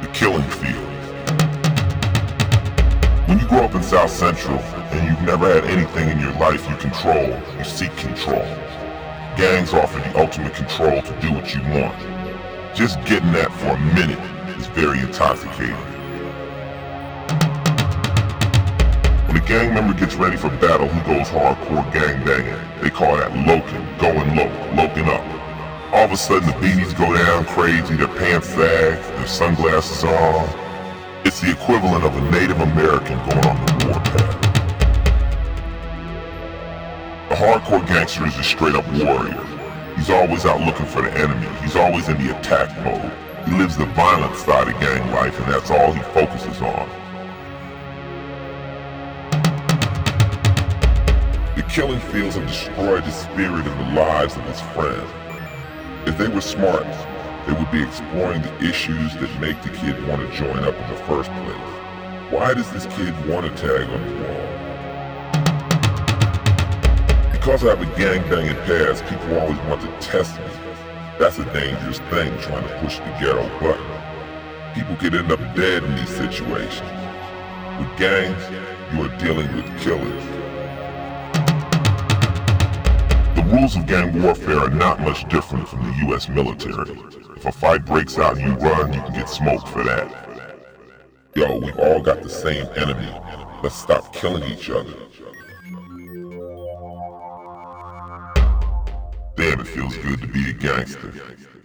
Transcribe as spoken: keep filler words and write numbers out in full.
The killing field. When you grow up in South Central and you've never had anything in your life you control, you seek control. Gangs offer the ultimate control to do what you want. Just getting that for a minute is very intoxicating. When a gang member gets ready for battle, he goes hardcore gang banging. They call that loking, going low, loking up. All of a sudden the beanies go down crazy, their pants sag, their sunglasses are on. It's the equivalent of a Native American going on the warpath. A hardcore gangster is a straight up warrior. He's always out looking for the enemy. He's always in the attack mode. He lives the violent side of gang life, and that's all he focuses on. The killing fields have destroyed the spirit and the lives of his friends. If they were smart, they would be exploring the issues that make the kid want to join up in the first place. Why does this kid want to tag on the wall? Because I have a gang-banging past, people always want to test me. That's a dangerous thing, trying to push the ghetto button. People could end up dead in these situations. With gangs, you are dealing with killers. The rules of gang warfare are not much different from the U S military. If a fight breaks out and you run, you can get smoked for that. Yo, we've all got the same enemy. Let's stop killing each other. Damn, it feels good to be a gangster.